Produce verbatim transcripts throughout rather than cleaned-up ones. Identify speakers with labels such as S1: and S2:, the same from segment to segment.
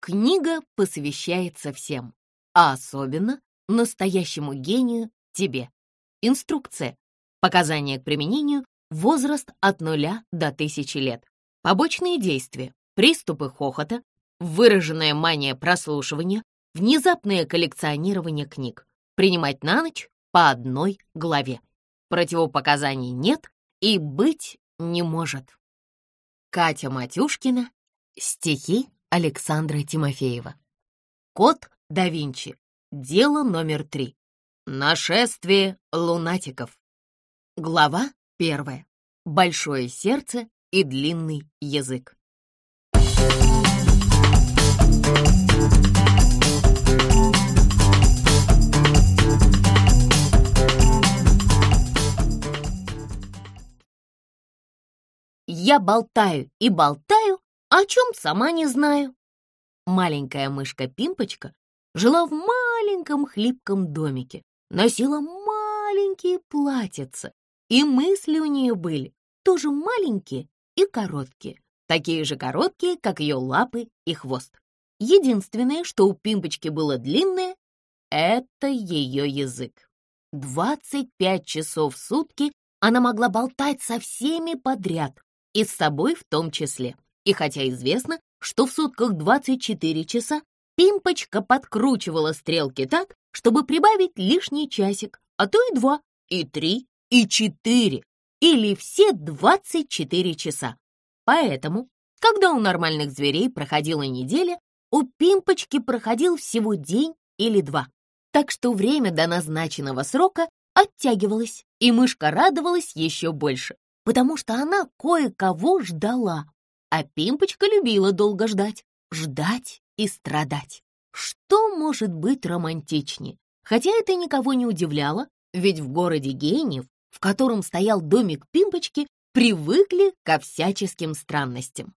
S1: Книга посвящается всем, а особенно настоящему гению тебе. Инструкция. Показания к применению. Возраст от нуля до тысячи лет. Побочные действия. Приступы хохота. Выраженная мания прослушивания. Внезапное коллекционирование книг. Принимать на ночь по одной главе. Противопоказаний нет и быть не может. Катя Матюшкина. Стихи Александра Тимофеева. Код да Винчи. Дело номер три. Нашествие лунатиков. Глава первая. Большое сердце и длинный язык. Я болтаю и болтаю, о чем сама не знаю. Маленькая мышка Пимпочка жила в маленьком хлипком домике, носила маленькие платьица, и мысли у нее были тоже маленькие и короткие, такие же короткие, как ее лапы и хвост. Единственное, что у Пимпочки было длинное, это ее язык. двадцать пять часов в сутки она могла болтать со всеми подряд, и с собой в том числе. И хотя известно, что в сутках двадцать четыре часа, Пимпочка подкручивала стрелки так, чтобы прибавить лишний часик, а то и два, и три, и четыре, или все двадцать четыре часа. Поэтому, когда у нормальных зверей проходила неделя, у Пимпочки проходил всего день или два. Так что время до назначенного срока оттягивалось, и мышка радовалась еще больше, потому что она кое-кого ждала. А Пимпочка любила долго ждать, ждать и страдать. Что может быть романтичнее? Хотя это никого не удивляло, ведь в городе гениев, в котором стоял домик Пимпочки, привыкли ко всяческим странностям.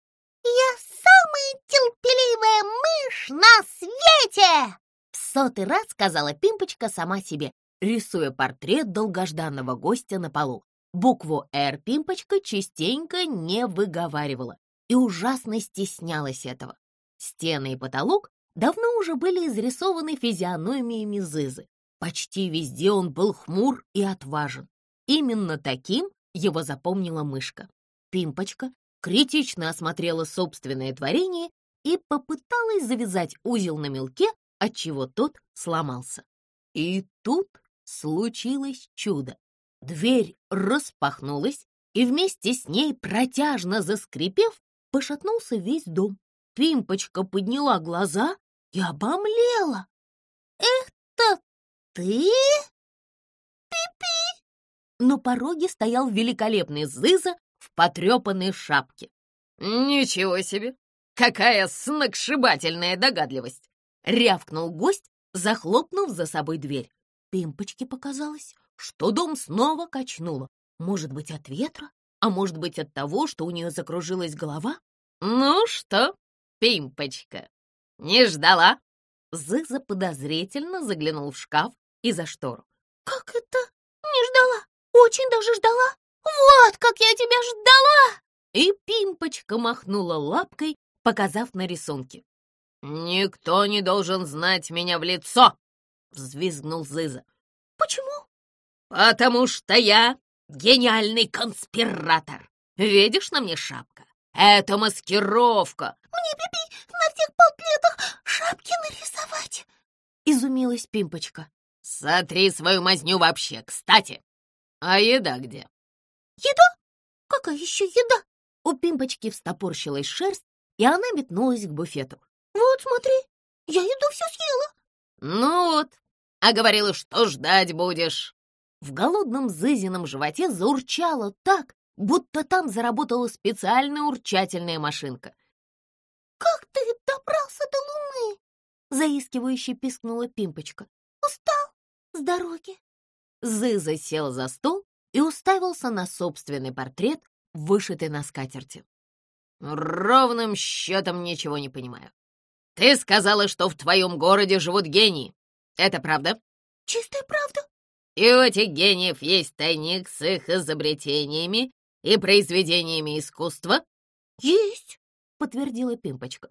S2: «Я самая терпеливая мышь на свете!»
S1: В сотый раз сказала Пимпочка сама себе, рисуя портрет долгожданного гостя на полу. Букву «Р» Пимпочка частенько не выговаривала и ужасно стеснялась этого. Стены и потолок давно уже были изрисованы физиономиями Зызы. Почти везде он был хмур и отважен. Именно таким его запомнила мышка. Пимпочка критично осмотрела собственное творение и попыталась завязать узел на мелке, отчего тот сломался. И тут случилось чудо. Дверь распахнулась, и вместе с ней, протяжно заскрипев, пошатнулся весь дом. Пимпочка подняла глаза и обомлела.
S2: «Это ты?»
S1: «Пи-пи!» На пороге стоял великолепный Зыза в потрепанной шапке. «Ничего себе! Какая сногсшибательная догадливость!» — рявкнул гость, захлопнув за собой дверь. Пимпочке показалось, что дом снова качнуло. Может быть, от ветра, а может быть, от того, что у нее закружилась голова? «Ну что, Пимпочка, не ждала?» Зыза подозрительно заглянул в шкаф и за штору.
S2: «Как это не ждала? Очень даже ждала. Вот как я тебя ждала!»
S1: И Пимпочка махнула лапкой, показав на рисунке. «Никто не должен знать меня в лицо!» — взвизгнул Зыза.
S2: «Почему?»
S1: «Потому что я гениальный конспиратор. Видишь, на мне шапка? Это маскировка!»
S2: «Мне, Пипи, на всех портретах шапки нарисовать!» — изумилась Пимпочка.
S1: «Сотри свою мазню вообще, кстати! А еда где?»
S2: «Еда? Какая еще еда?»
S1: У Пимпочки встопорщилась шерсть, и она метнулась к буфету.
S2: «Вот смотри, я еду все съела!»
S1: «Ну вот, а говорила, что ждать будешь!» В голодном Зызином животе заурчало так, будто там заработала специальная урчательная машинка.
S2: «Как ты добрался до Луны?» — заискивающе пискнула Пимпочка. «Устал с дороги».
S1: Зыза сел за стол и уставился на собственный портрет, вышитый на скатерти. «Ровным счетом ничего не понимаю. Ты сказала, что в твоем городе живут гении. Это правда?»
S2: «Чистая правда».
S1: «И у этих гениев есть тайник с их изобретениями и произведениями искусства?»
S2: «Есть»,
S1: — подтвердила Пимпочка.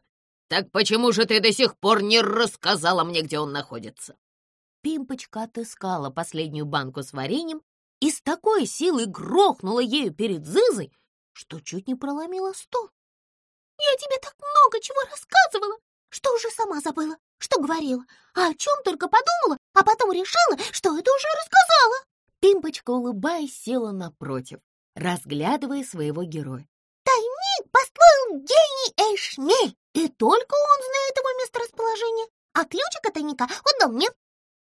S1: Так почему же ты до сих пор не рассказала мне, где он находится?» Пимпочка отыскала последнюю банку с вареньем и с такой силой грохнула ею перед Зызой, что чуть не проломила стол.
S2: «Я тебе так много чего рассказывала, что уже сама забыла, что говорила, а о чем только подумала, а потом решила, что это уже рассказала».
S1: Пимпочка, улыбаясь, села напротив, разглядывая своего героя.
S2: «Тайник построил гений Эшмель, и только он знает его месторасположение, а ключик от тайника отдал мне».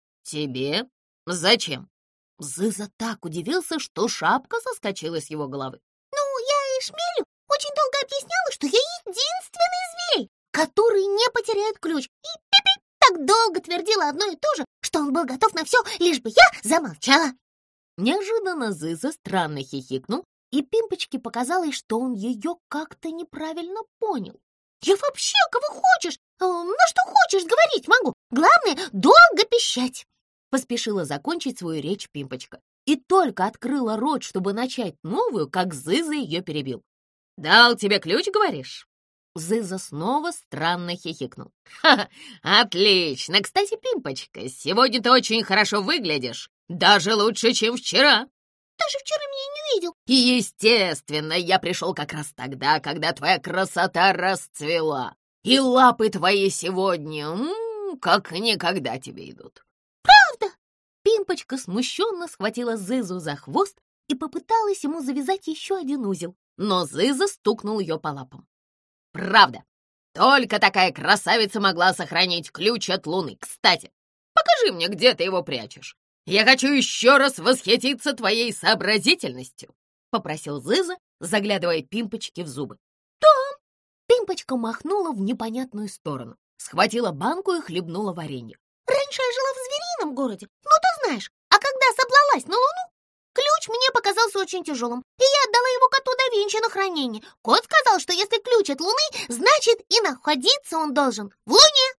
S1: «Тебе? Зачем?» Зыза так удивился, что шапка соскочила с его головы.
S2: «Ну, я Эшмелю очень долго объясняла, что я единственный зверь, который не потеряет ключ, и пи-пи так долго твердила одно и то же, что он был готов на все, лишь бы я замолчала».
S1: Неожиданно Зыза странно хихикнул, и Пимпочке показалось, что он ее как-то неправильно понял.
S2: «Я вообще кого хочешь, э, на что хочешь говорить могу, главное — долго пищать».
S1: Поспешила закончить свою речь Пимпочка и только открыла рот, чтобы начать новую, как Зыза ее перебил. «Дал тебе ключ, говоришь?» Зыза снова странно хихикнул. «Ха-ха, отлично! Кстати, Пимпочка, сегодня ты очень хорошо выглядишь, даже лучше, чем вчера».
S2: «Ты же вчера меня не видел».
S1: «И, естественно, я пришел как раз тогда, когда твоя красота расцвела, и лапы твои сегодня, м-м, как никогда тебе идут».
S2: «Правда?»
S1: Пимпочка смущенно схватила Зызу за хвост и попыталась ему завязать еще один узел, но Зыза стукнул ее по лапам. «Правда, только такая красавица могла сохранить ключ от Луны. Кстати, покажи мне, где ты его прячешь. Я хочу еще раз восхититься твоей сообразительностью», — попросил Зыза, заглядывая Пимпочке в зубы.
S2: «Там!»
S1: Пимпочка махнула в непонятную сторону, схватила банку и хлебнула варенье.
S2: «Раньше я жила в зверином городе, ну ты знаешь, а когда собралась на Луну, ключ мне показался очень тяжелым, и я отдала его коту да Винчи на хранение. Кот сказал, что если ключ от Луны, значит и находиться он должен в Луне».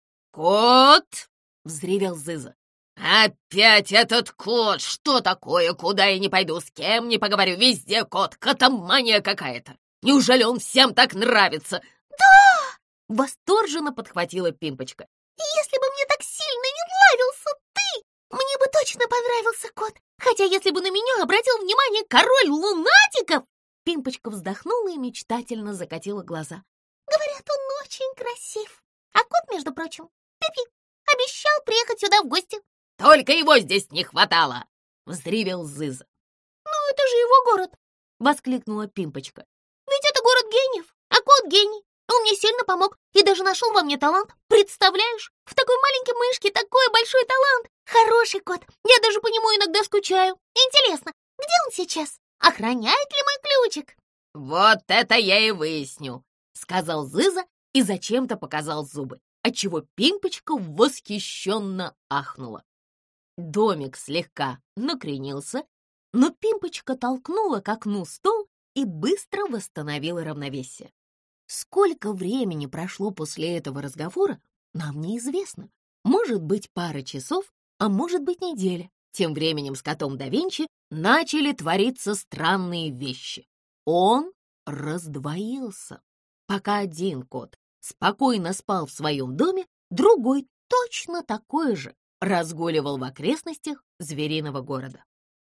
S1: «Кот!» — взревел Зыза. «Опять этот кот! Что такое? Куда я не пойду, с кем не поговорю? Везде кот! Котомания какая-то! Неужели он всем так нравится?»
S2: «Да!»
S1: — восторженно подхватила Пимпочка.
S2: «И если бы мне так сильно не нравился ты, мне бы точно понравился кот. Хотя если бы на меня обратил внимание король лунатиков...»
S1: Пимпочка вздохнула и мечтательно закатила глаза.
S2: «Говорят, он очень красив. А кот, между прочим, Пипи, обещал приехать сюда в гости».
S1: «Только его здесь не хватало!» — взревел Зыза.
S2: «Ну, это же его город!» — воскликнула Пимпочка. «Ведь это город гениев, а кот гений. Он мне сильно помог и даже нашел во мне талант. Представляешь, в такой маленькой мышке такой большой талант. Хороший кот, я даже по нему иногда скучаю. Интересно, где он сейчас? Охраняет ли мой ключик?»
S1: «Вот это я и выясню!» — сказал Зыза и зачем-то показал зубы, отчего Пимпочка восхищенно ахнула. Домик слегка накренился, но Пимпочка толкнула к окну стол и быстро восстановила равновесие. Сколько времени прошло после этого разговора, нам неизвестно. Может быть, пара часов, а может быть, неделя. Тем временем с котом да Винчи начали твориться странные вещи. Он раздвоился. Пока один кот спокойно спал в своем доме, другой, точно такой же, разгуливал в окрестностях звериного города.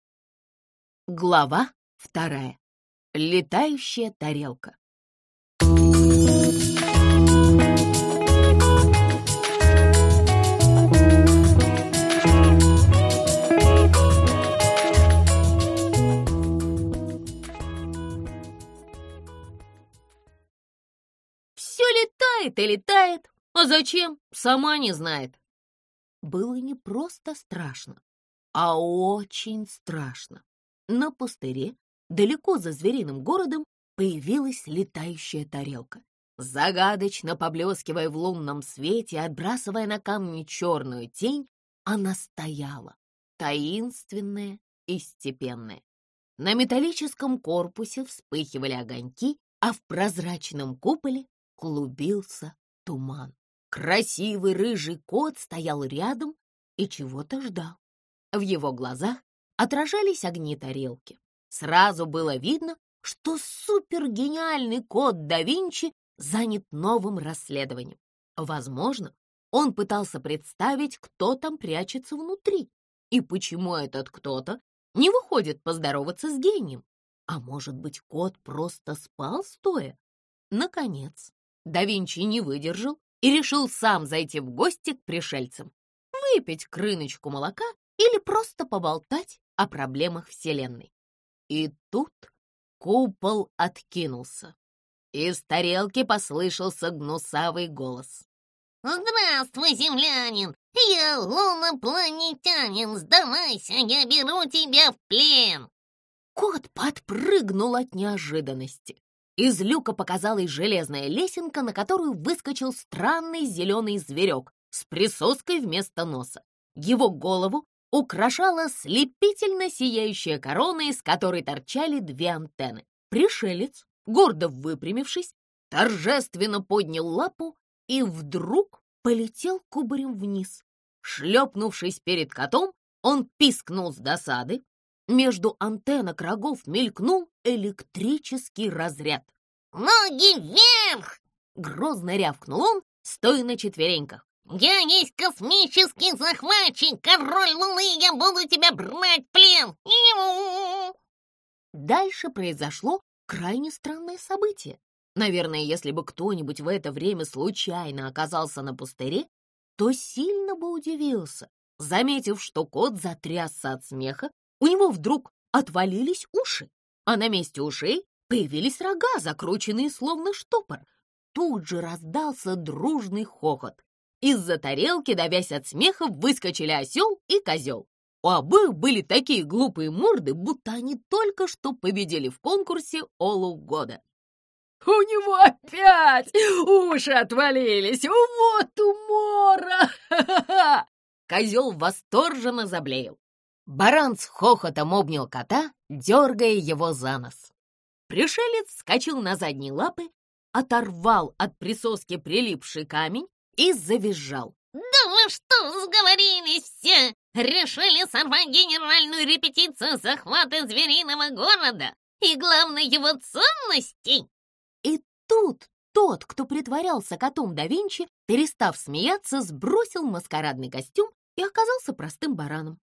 S1: Глава вторая. Летающая тарелка. Все летает и летает, а зачем, сама не знает. Было не просто страшно, а очень страшно. На пустыре, далеко за звериным городом, появилась летающая тарелка. Загадочно поблескивая в лунном свете и отбрасывая на камни черную тень, она стояла, таинственная и степенная. На металлическом корпусе вспыхивали огоньки, а в прозрачном куполе клубился туман. Красивый рыжий кот стоял рядом и чего-то ждал. В его глазах отражались огни тарелки. Сразу было видно, что супергениальный кот да Винчи занят новым расследованием. Возможно, он пытался представить, кто там прячется внутри, и почему этот кто-то не выходит поздороваться с гением. А может быть, кот просто спал стоя? Наконец, да Винчи не выдержал и решил сам зайти в гости к пришельцам, выпить крыночку молока или просто поболтать о проблемах Вселенной. И тут купол откинулся. Из тарелки послышался гнусавый голос.
S2: «Здравствуй, землянин! Я лунопланетянин! Сдавайся, я беру тебя в плен!»
S1: Кот подпрыгнул от неожиданности. Из люка показалась железная лесенка, на которую выскочил странный зеленый зверек с присоской вместо носа. Его голову украшала слепительно сияющая корона, из которой торчали две антенны. Пришелец, гордо выпрямившись, торжественно поднял лапу и вдруг полетел кубарем вниз. Шлепнувшись перед котом, он пискнул с досады. Между антеннок рогов мелькнул электрический разряд.
S2: «Ноги вверх!» —
S1: грозно рявкнул он, стоя на четвереньках.
S2: «Я есть космический захватчик, король Луны, я буду тебя брать в плен!»
S1: Дальше произошло крайне странное событие. Наверное, если бы кто-нибудь в это время случайно оказался на пустыре, то сильно бы удивился, заметив, что кот затрясся от смеха. У него вдруг отвалились уши, а на месте ушей появились рога, закрученные словно штопор. Тут же раздался дружный хохот. Из-за тарелки, давясь от смеха, выскочили осел и козел. У обоих были такие глупые морды, будто они только что победили в конкурсе «Олух года».
S3: «У него опять уши отвалились! Вот умора!»
S1: Козел восторженно заблеял. Баран с хохотом обнял кота, дергая его за нос. Пришелец вскочил на задние лапы, оторвал от присоски прилипший камень и завизжал.
S2: «Да вы что, сговорились все? Решили сорвать генеральную репетицию захвата звериного города и, главное, его ценностей?»
S1: И тут тот, кто притворялся котом да Винчи, перестав смеяться, сбросил маскарадный костюм и оказался простым бараном.